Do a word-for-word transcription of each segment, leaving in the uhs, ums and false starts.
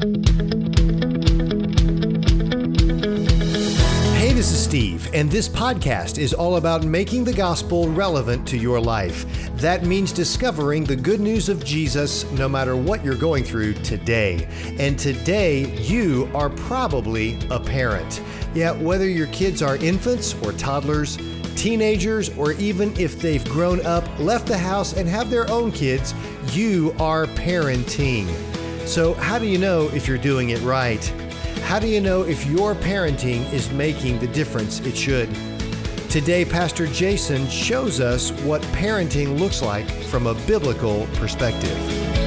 Hey, this is Steve, and this podcast is all about making the gospel relevant to your life. That means discovering the good news of Jesus no matter what you're going through today. And today, you are probably a parent. Yeah, whether your kids are infants or toddlers, teenagers, or even if they've grown up, left the house, and have their own kids, you are parenting. So how do you know if you're doing it right? How do you know if your parenting is making the difference it should? Today, Pastor Jason shows us what parenting looks like from a biblical perspective.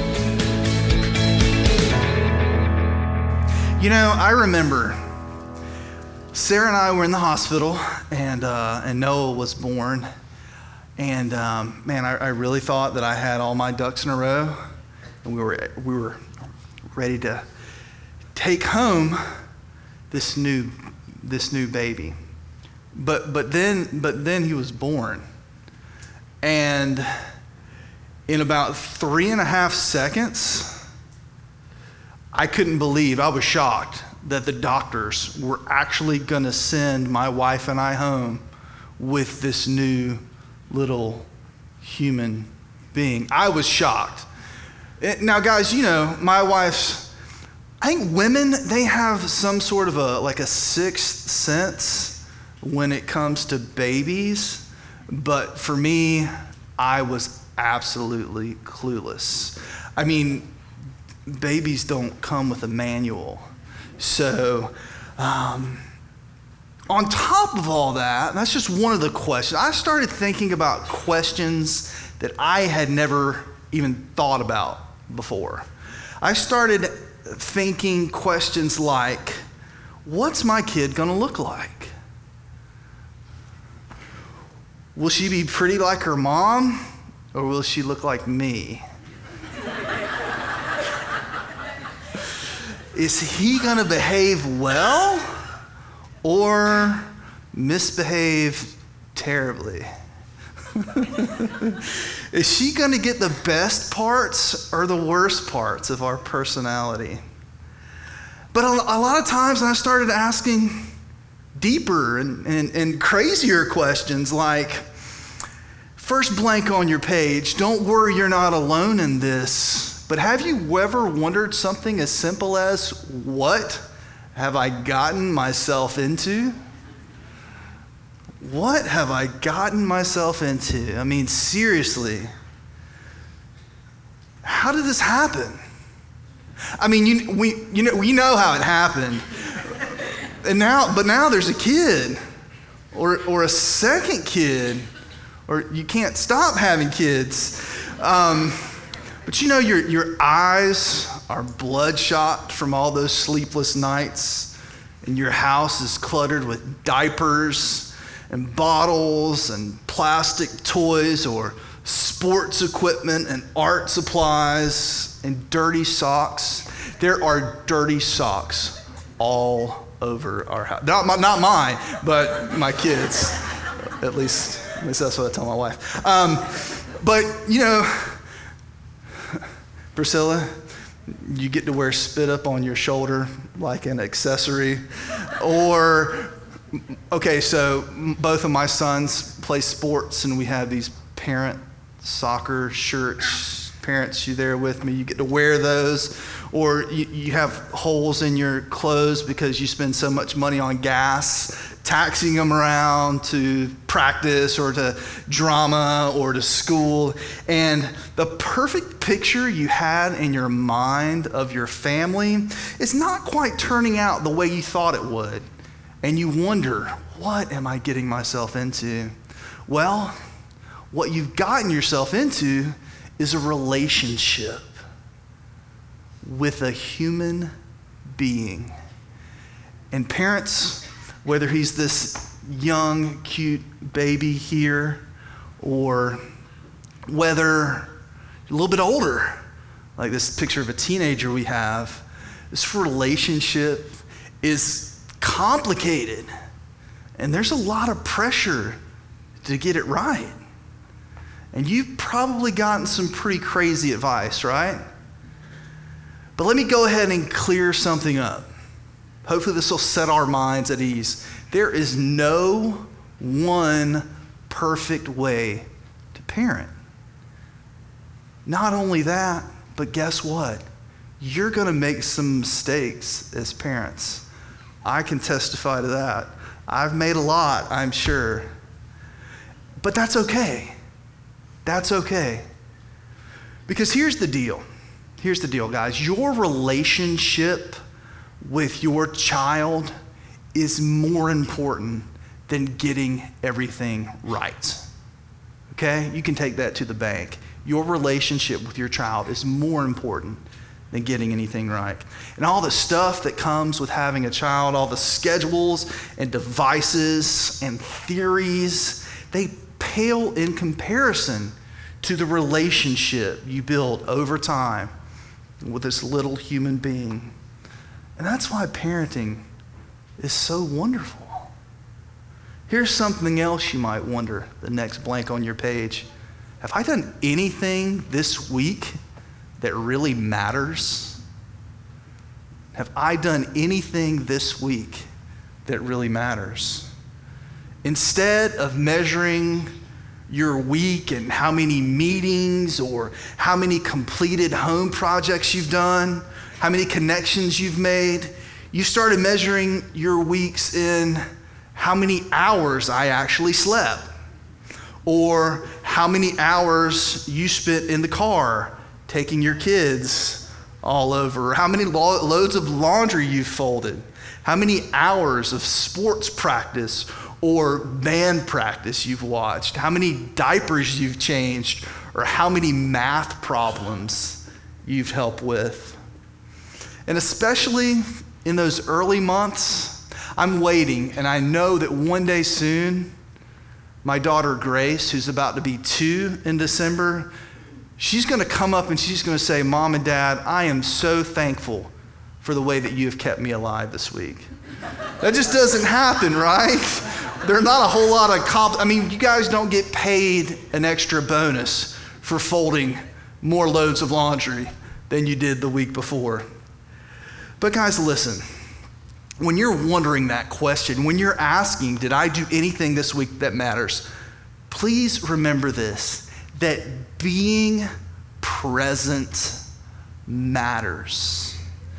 You know, I remember Sarah and I were in the hospital, and uh, and Noah was born. And um, man, I, I really thought that I had all my ducks in a row, and we were we were ready to take home this new this new baby. But but then but then he was born, and in about three and a half seconds, I couldn't believe, I was shocked that the doctors were actually going to send my wife and I home with this new little human being. I was shocked. Now, guys, you know, my wife's, I think women, they have some sort of a, like a sixth sense when it comes to babies. But for me, I was absolutely clueless. I mean, babies don't come with a manual. So, um, on top of all that, and that's just one of the questions, I started thinking about questions that I had never even thought about before. I started thinking questions like, what's my kid gonna look like? Will she be pretty like her mom, or will she look like me? Is he gonna behave well or misbehave terribly? Is she gonna get the best parts or the worst parts of our personality? But a, a lot of times I started asking deeper and, and, and crazier questions like, first blank on your page, don't worry, you're not alone in this. But have you ever wondered something as simple as, what have I gotten myself into? What have I gotten myself into? I mean, seriously, how did this happen? I mean, you, we, you know, we know how it happened. And now, but now there's a kid, or, or a second kid, or you can't stop having kids. Um, But you know, your your eyes are bloodshot from all those sleepless nights, and your house is cluttered with diapers and bottles and plastic toys or sports equipment and art supplies and dirty socks. There are dirty socks all over our house. Not, not mine, but my kids. At least, at least that's what I tell my wife. Um, but, you know, Priscilla, you get to wear spit up on your shoulder like an accessory. Or, okay, so both of my sons play sports, and we have these parent soccer shirts. Parents, you there with me? You get to wear those. Or you, you have holes in your clothes because you spend so much money on gas, taxiing them around to practice or to drama or to school. And the perfect picture you had in your mind of your family is not quite turning out the way you thought it would. And you wonder, what am I getting myself into? Well, what you've gotten yourself into is a relationship with a human being. And parents, whether he's this young, cute baby here, or whether a little bit older, like this picture of a teenager we have, this relationship is complicated. And there's a lot of pressure to get it right. And you've probably gotten some pretty crazy advice, right? But let me go ahead and clear something up. Hopefully this will set our minds at ease. There is no one perfect way to parent. Not only that, but guess what? You're going to make some mistakes as parents. I can testify to that. I've made a lot, I'm sure. But that's okay. That's okay. Because here's the deal. Here's the deal, guys. Your relationship with your child is more important than getting everything right. Okay? You can take that to the bank. Your relationship with your child is more important than getting anything right. And all the stuff that comes with having a child, all the schedules and devices and theories, they pale in comparison to the relationship you build over time with this little human being. And that's why parenting is so wonderful. Here's something else you might wonder, the next blank on your page. Have I done anything this week that really matters? Have I done anything this week that really matters? Instead of measuring your week and how many meetings or how many completed home projects you've done, how many connections you've made, you started measuring your weeks in how many hours I actually slept, or how many hours you spent in the car taking your kids all over, how many lo- loads of laundry you've folded, how many hours of sports practice or band practice you've watched, how many diapers you've changed, or how many math problems you've helped with. And especially in those early months, I'm waiting, and I know that one day soon, my daughter Grace, who's about to be two in December, she's going to come up and she's going to say, Mom and Dad, I am so thankful for the way that you have kept me alive this week. That just doesn't happen, right? There's not a whole lot of comp. I mean, you guys don't get paid an extra bonus for folding more loads of laundry than you did the week before. But guys, listen. When you're wondering that question, when you're asking, did I do anything this week that matters? Please remember this, that being present matters.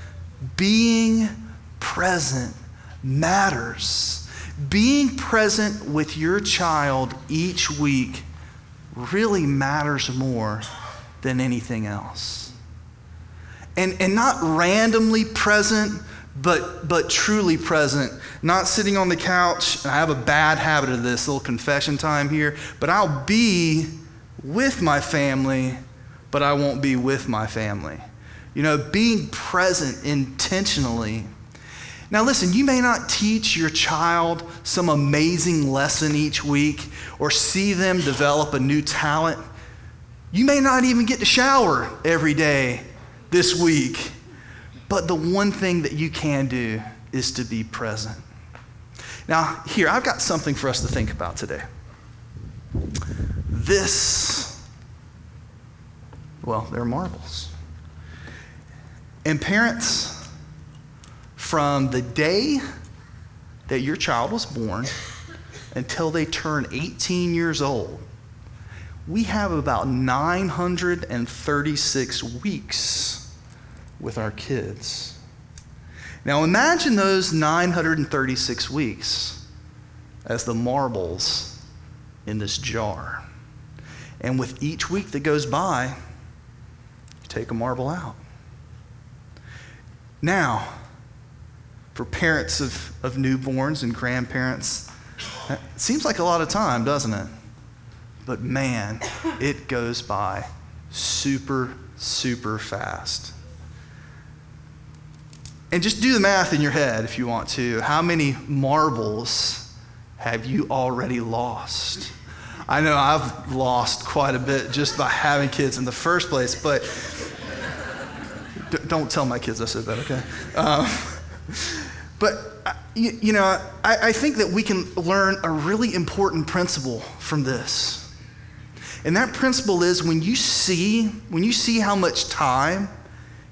Being present matters. Being present with your child each week really matters more than anything else. And, and not randomly present, but but truly present, not sitting on the couch. I have a bad habit of this, little confession time here, but I'll be with my family, but I won't be with my family. You know, being present intentionally. Now listen, you may not teach your child some amazing lesson each week or see them develop a new talent. You may not even get to shower every day this week. But the one thing that you can do is to be present. Now, here, I've got something for us to think about today. This, well, they're marbles. And parents, from the day that your child was born until they turn eighteen years old, we have about nine hundred thirty-six weeks with our kids. Now imagine those nine hundred thirty-six weeks as the marbles in this jar. And with each week that goes by, you take a marble out. Now, for parents of, of newborns and grandparents, it seems like a lot of time, doesn't it? But man, it goes by super, super fast. And just do the math in your head if you want to. How many marbles have you already lost? I know I've lost quite a bit just by having kids in the first place, but d- don't tell my kids I said that, okay? Um, but, uh, you, you know, I, I think that we can learn a really important principle from this. And that principle is when you see, when you see how much time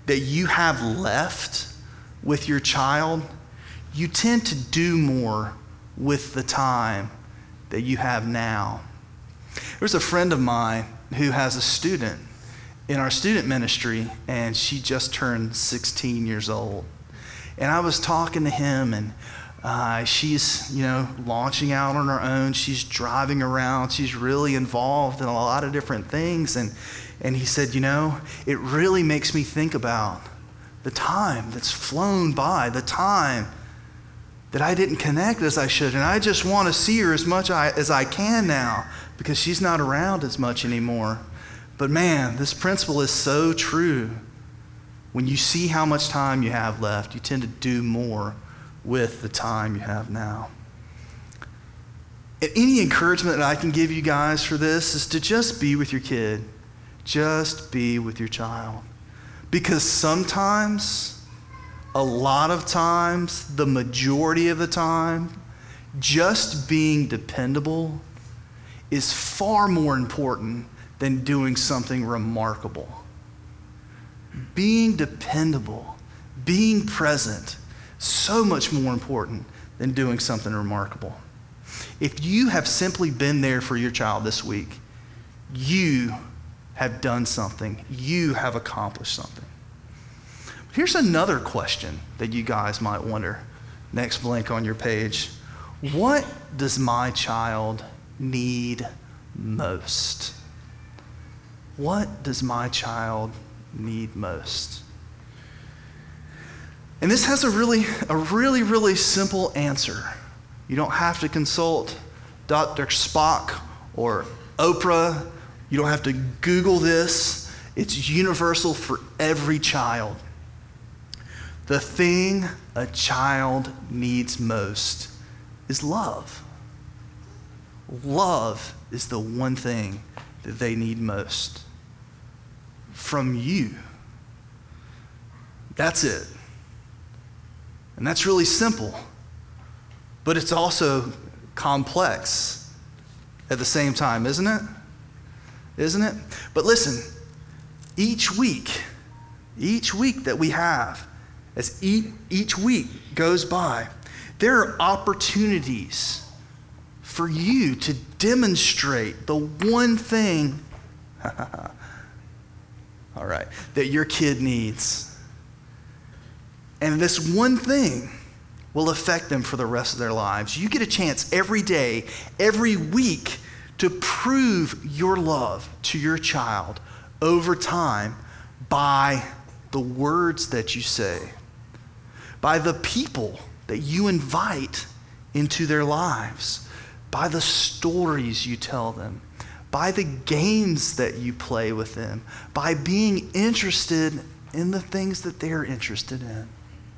that you have left with your child, you tend to do more with the time that you have now. There's a friend of mine who has a student in our student ministry, and she just turned sixteen years old. And I was talking to him, and uh, she's, you know, launching out on her own. She's driving around. She's really involved in a lot of different things. And, and he said, you know, it really makes me think about the time that's flown by, the time that I didn't connect as I should. And I just want to see her as much I, as I can now because she's not around as much anymore. But man, this principle is so true. When you see how much time you have left, you tend to do more with the time you have now. And any encouragement that I can give you guys for this is to just be with your kid. Just be with your child. Because sometimes, a lot of times, the majority of the time, just being dependable is far more important than doing something remarkable. Being dependable, being present, so much more important than doing something remarkable. If you have simply been there for your child this week, you have done something. You have accomplished something. Here's another question that you guys might wonder. Next blank on your page. What does my child need most? What does my child need most? And this has a really, a really, really simple answer. You don't have to consult Doctor Spock or Oprah. You don't have to Google this. It's universal for every child. The thing a child needs most is love. Love is the one thing that they need most. From you. That's it. And that's really simple. But it's also complex at the same time, isn't it? Isn't it? But listen, each week, each week that we have, as each, each week goes by, there are opportunities for you to demonstrate the one thing all right, that your kid needs. And this one thing will affect them for the rest of their lives. You get a chance every day, every week, to prove your love to your child over time by the words that you say, by the people that you invite into their lives, by the stories you tell them, by the games that you play with them, by being interested in the things that they're interested in.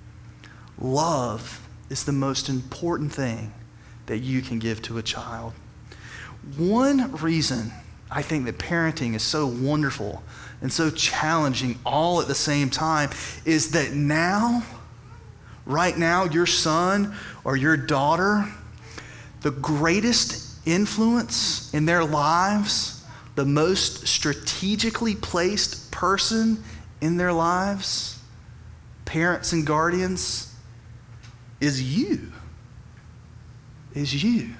Love is the most important thing that you can give to a child. One reason I think that parenting is so wonderful and so challenging all at the same time is that now, right now, your son or your daughter, the greatest influence in their lives, the most strategically placed person in their lives, parents and guardians, is you. Is you.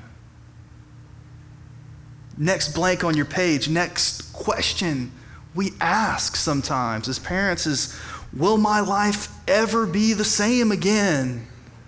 Next blank on your page, next question we ask sometimes as parents is, will my life ever be the same again?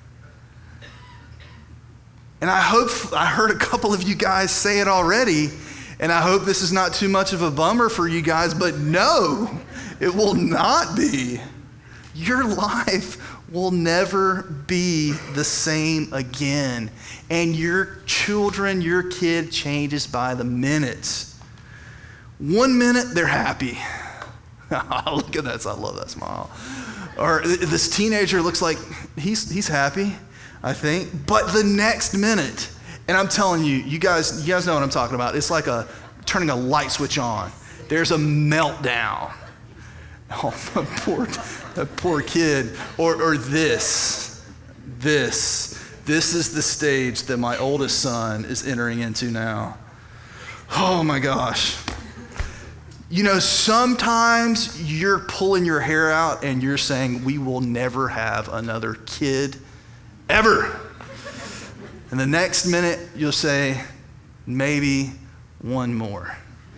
And I hope, I heard a couple of you guys say it already, and I hope this is not too much of a bummer for you guys, but no, it will not be. Your life will never be the same again. And your children, your kid changes by the minute. One minute, they're happy. Look at that, I love that smile. Or this teenager looks like he's he's happy, I think. But the next minute, and I'm telling you, you guys, you guys know what I'm talking about. It's like a turning a light switch on. There's a meltdown. Oh, that poor, that poor kid. Or, or this, this, this is the stage that my oldest son is entering into now. Oh my gosh. You know, sometimes you're pulling your hair out and you're saying, we will never have another kid, ever. And the next minute, you'll say, maybe one more.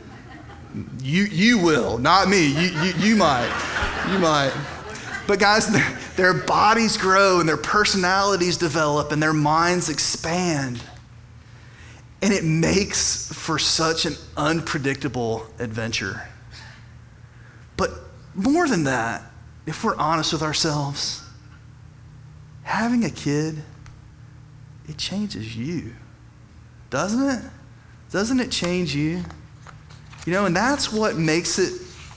You you will, not me. You you, you might. You might. But guys, their, their bodies grow and their personalities develop and their minds expand. And it makes for such an unpredictable adventure. But more than that, if we're honest with ourselves, having a kid, it changes you, doesn't it? Doesn't it change you? You know, and that's what makes it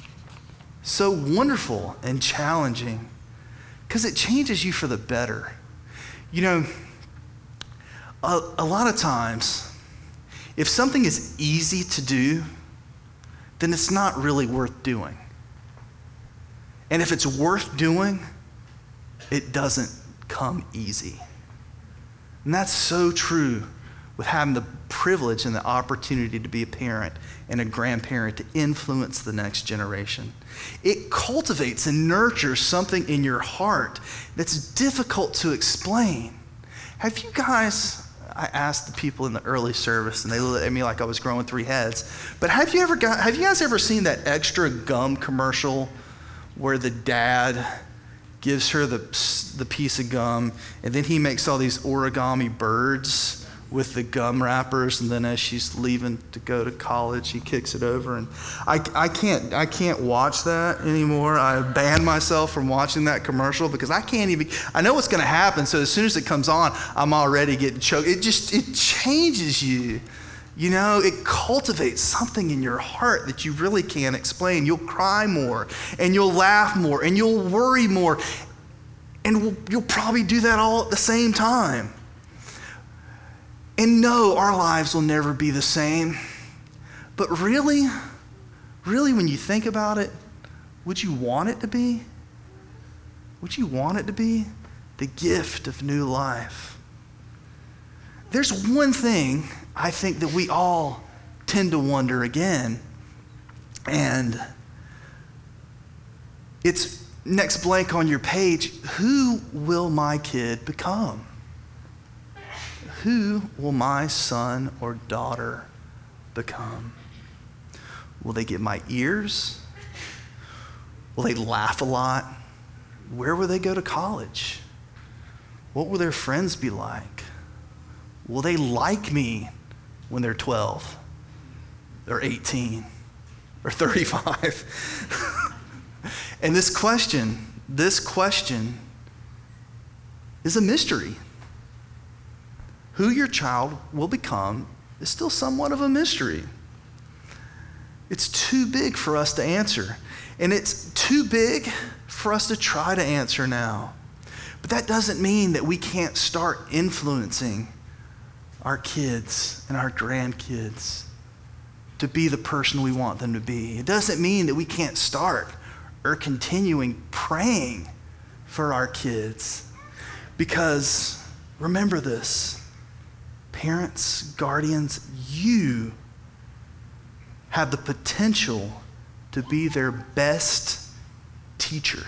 so wonderful and challenging, because it changes you for the better. You know, a, a lot of times, if something is easy to do, then it's not really worth doing. And if it's worth doing, it doesn't come easy. And that's so true with having the privilege and the opportunity to be a parent and a grandparent to influence the next generation. It cultivates and nurtures something in your heart that's difficult to explain. Have you guys... I asked the people in the early service, and they looked at me like I was growing three heads. But have you ever got? Have you guys ever seen that extra gum commercial where the dad gives her the the piece of gum, and then he makes all these origami birds with the gum wrappers, and then as she's leaving to go to college, he kicks it over, and I, I can't I can't watch that anymore. I banned myself from watching that commercial because I can't even. I know what's going to happen, so as soon as it comes on, I'm already getting choked. It just it changes you, you know. It cultivates something in your heart that you really can't explain. You'll cry more, and you'll laugh more, and you'll worry more, and we'll, you'll probably do that all at the same time. And no, our lives will never be the same. But really, really, when you think about it, would you want it to be? Would you want it to be? The gift of new life. There's one thing I think that we all tend to wonder again, and it's next blank on your page. Who will my kid become? Who will my son or daughter become? Will they get my ears? Will they laugh a lot? Where will they go to college? What will their friends be like? Will they like me when they're twelve or eighteen or thirty-five? And this question, this question is a mystery. Who your child will become is still somewhat of a mystery. It's too big for us to answer. And it's too big for us to try to answer now. But that doesn't mean that we can't start influencing our kids and our grandkids to be the person we want them to be. It doesn't mean that we can't start or continuing praying for our kids. Because remember this, parents, guardians, you have the potential to be their best teacher.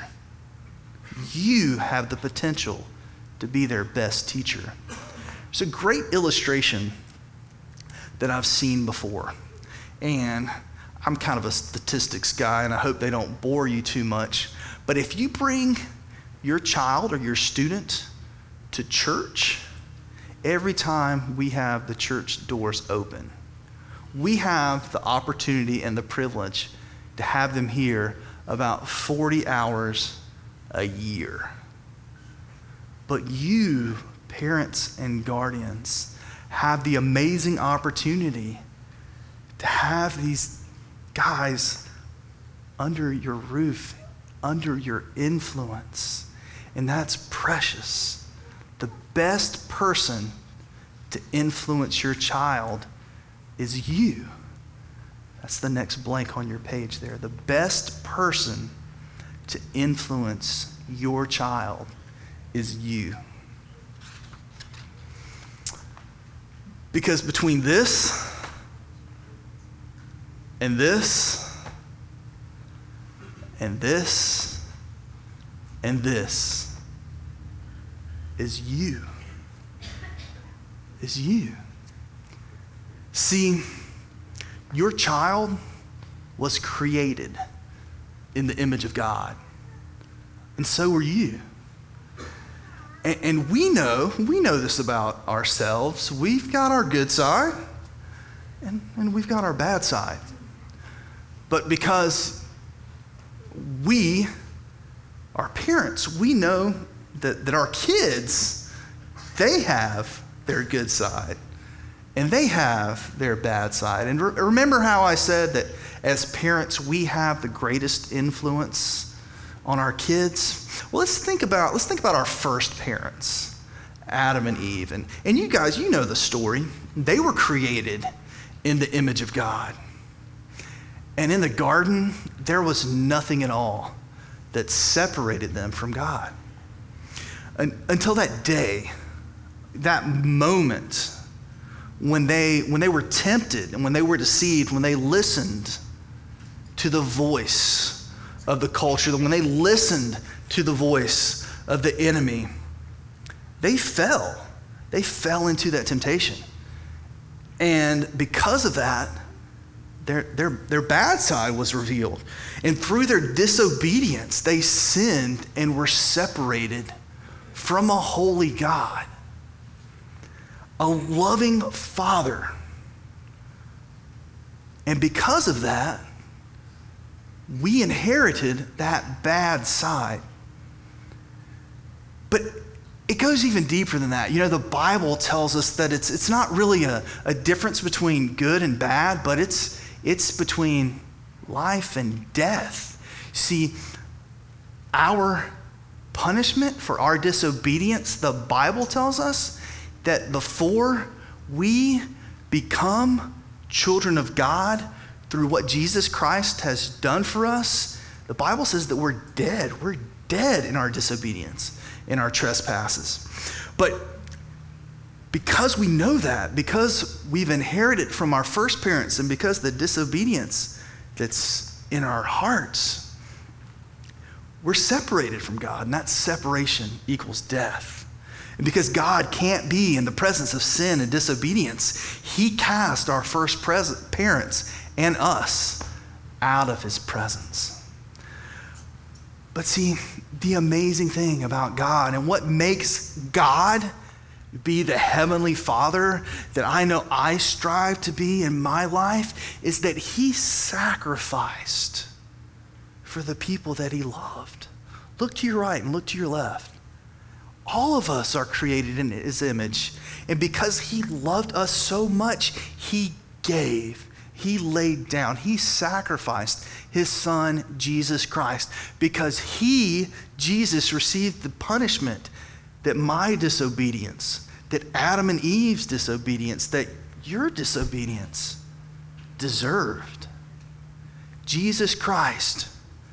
You have the potential to be their best teacher. There's a great illustration that I've seen before. And I'm kind of a statistics guy, and I hope they don't bore you too much. But if you bring your child or your student to church, every time we have the church doors open, we have the opportunity and the privilege to have them here about forty hours a year. But you, parents and guardians, have the amazing opportunity to have these guys under your roof, under your influence. And that's precious. The best person to influence your child is you. That's the next blank on your page there. The best person to influence your child is you. Because between this and this And this and this is you. Is you. See, your child was created in the image of God. And so were you. And, and we know, we know this about ourselves. We've got our good side and, and we've got our bad side. But because we, our parents, we know that, that our kids, they have their good side and they have their bad side. And re- remember how I said that as parents, we have the greatest influence on our kids? Well, let's think about, let's think about our first parents, Adam and Eve. And, and you guys, you know the story. They were created in the image of God. And in the garden, there was nothing at all that separated them from God. And, until that day, that moment when they, when they were tempted and when they were deceived, when they listened to the voice of the culture, when they listened to the voice of the enemy, they fell. They fell into that temptation. And because of that, Their, their, their bad side was revealed. And through their disobedience, they sinned and were separated from a holy God. A loving Father. And because of that, we inherited that bad side. But it goes even deeper than that. You know, the Bible tells us that it's, it's not really a, a difference between good and bad, but it's It's between life and death. See, our punishment for our disobedience, the Bible tells us that before we become children of God through what Jesus Christ has done for us, the Bible says that we're dead. We're dead in our disobedience, in our trespasses. But because we know that, because we've inherited from our first parents, and because the disobedience that's in our hearts, we're separated from God, and that separation equals death. And because God can't be in the presence of sin and disobedience, he cast our first pres- parents and us out of his presence. But see, the amazing thing about God and what makes God be the heavenly Father that I know I strive to be in my life is that he sacrificed for the people that he loved. Look to your right and look to your left. All of us are created in his image. And because he loved us so much, he gave, he laid down, he sacrificed his son, Jesus Christ, because he, Jesus, received the punishment that my disobedience, that Adam and Eve's disobedience, that your disobedience deserved. Jesus Christ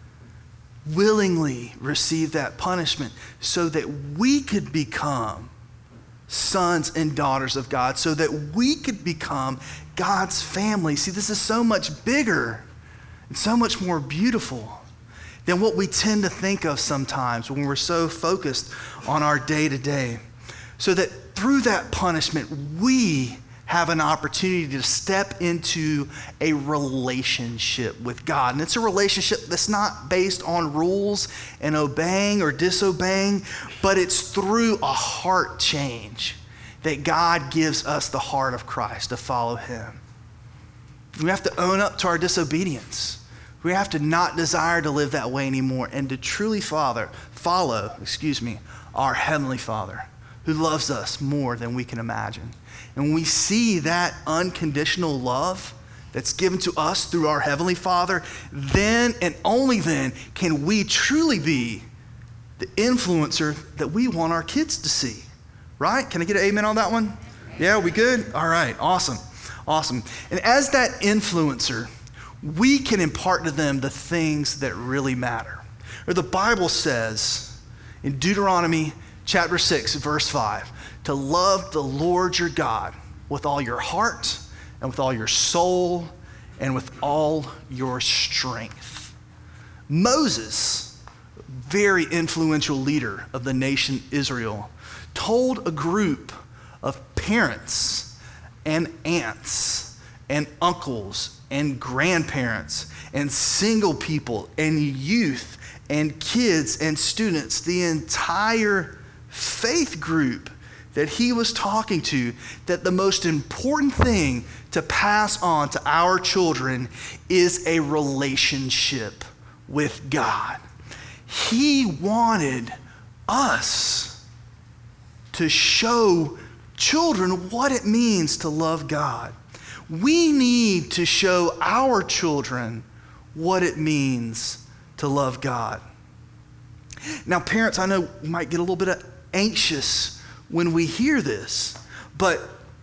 willingly received that punishment so that we could become sons and daughters of God, so that we could become God's family. See, this is so much bigger and so much more beautiful than what we tend to think of sometimes when we're so focused on our day-to-day. So that through that punishment, we have an opportunity to step into a relationship with God. And it's a relationship that's not based on rules and obeying or disobeying, but it's through a heart change that God gives us the heart of Christ to follow him. We have to own up to our disobedience. We have to not desire to live that way anymore and to truly father, follow, excuse me, our Heavenly Father who loves us more than we can imagine. And when we see that unconditional love that's given to us through our Heavenly Father, then and only then can we truly be the influencer that we want our kids to see. Right? Can I get an amen on that one? Yeah, we good? All right, awesome, awesome. And as that influencer, we can impart to them the things that really matter. Or the Bible says in Deuteronomy chapter six, verse five, to love the Lord your God with all your heart and with all your soul and with all your strength. Moses, very influential leader of the nation Israel, told a group of parents and aunts and uncles and grandparents and single people and youth and kids and students, the entire faith group that he was talking to, that the most important thing to pass on to our children is a relationship with God. He wanted us to show children what it means to love God. We need to show our children what it means to love God. Now, parents, I know we might get a little bit anxious when we hear this, but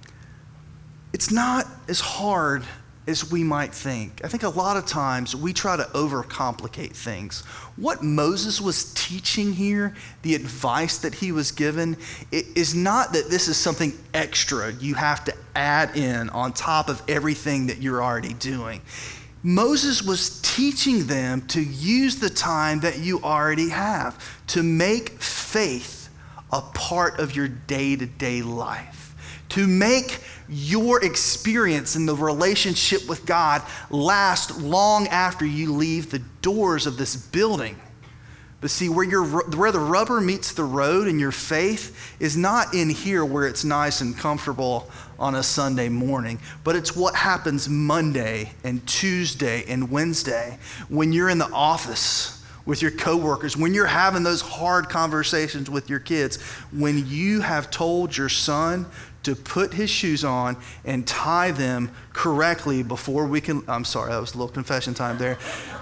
it's not as hard as we might think. I think a lot of times we try to overcomplicate things. What Moses was teaching here, the advice that he was given, it is not that this is something extra you have to add in on top of everything that you're already doing. Moses was teaching them to use the time that you already have to make faith a part of your day-to-day life, to make your experience in the relationship with God last long after you leave the doors of this building. But see, where, you're, where the rubber meets the road in your faith is not in here where it's nice and comfortable on a Sunday morning, but it's what happens Monday and Tuesday and Wednesday when you're in the office with your coworkers, when you're having those hard conversations with your kids, when you have told your son to put his shoes on and tie them correctly before we can, I'm sorry, that was a little confession time there.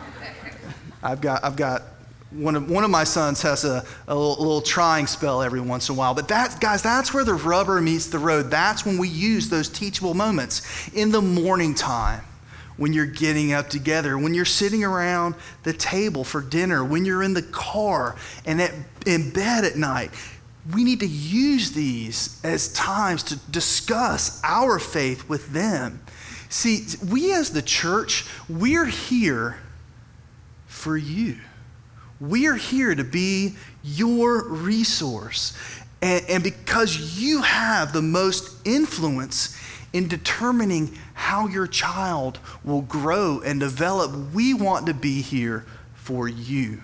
I've got, I've got, one of, one of my sons has a, a, little, a little trying spell every once in a while, but that, guys, that's where the rubber meets the road. That's when we use those teachable moments in the morning time, when you're getting up together, when you're sitting around the table for dinner, when you're in the car and at, in bed at night. We need to use these as times to discuss our faith with them. See, we as the church, we're here for you. We're here to be your resource. And, and because you have the most influence in determining how your child will grow and develop, we want to be here for you.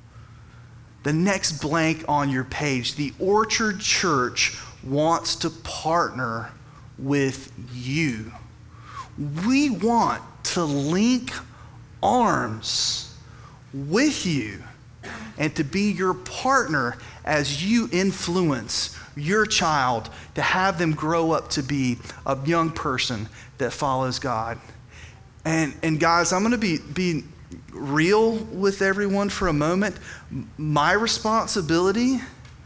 The next blank on your page, the Orchard Church wants to partner with you. We want to link arms with you and to be your partner as you influence your child to have them grow up to be a young person that follows God. And, and guys, I'm going to be, be real with everyone for a moment. My responsibility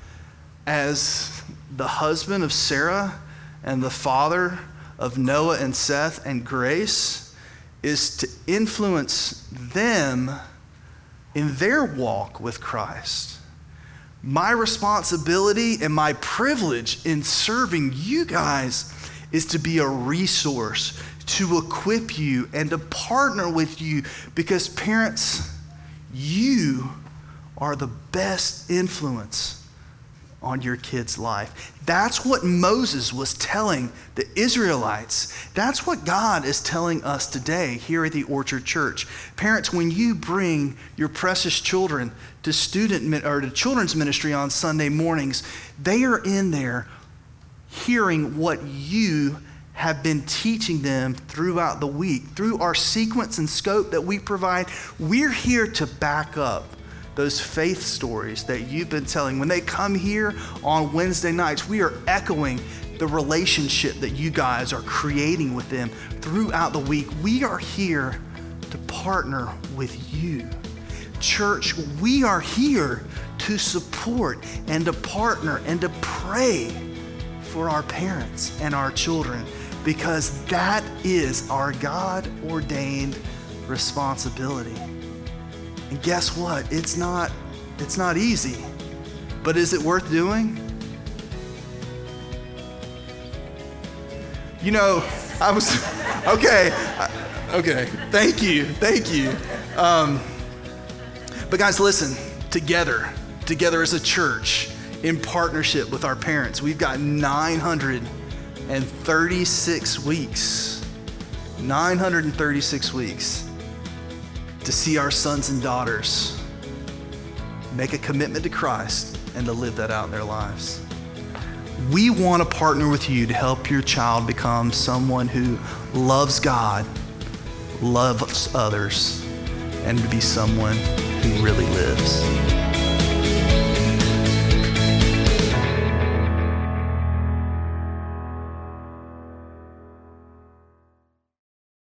as the husband of Sarah and the father of Noah and Seth and Grace is to influence them in their walk with Christ. My responsibility and my privilege in serving you guys is to be a resource, to equip you and to partner with you, because parents, you are the best influence on your kid's life. That's what Moses was telling the Israelites. That's what God is telling us today here at the Orchard Church. Parents, when you bring your precious children to student or to children's ministry on Sunday mornings, they are in there hearing what you have been teaching them throughout the week. Through our sequence and scope that we provide, we're here to back up those faith stories that you've been telling. When they come here on Wednesday nights, we are echoing the relationship that you guys are creating with them throughout the week. We are here to partner with you. Church, we are here to support and to partner and to pray for our parents and our children, because that is our God-ordained responsibility. And guess what? It's not, it's not easy, but is it worth doing? You know, I was, okay, okay, thank you, thank you. Um, But guys, listen, together, together as a church, in partnership with our parents, we've got nine hundred thirty-six weeks, nine hundred thirty-six weeks to see our sons and daughters make a commitment to Christ and to live that out in their lives. We want to partner with you to help your child become someone who loves God, loves others, and to be someone who really lives.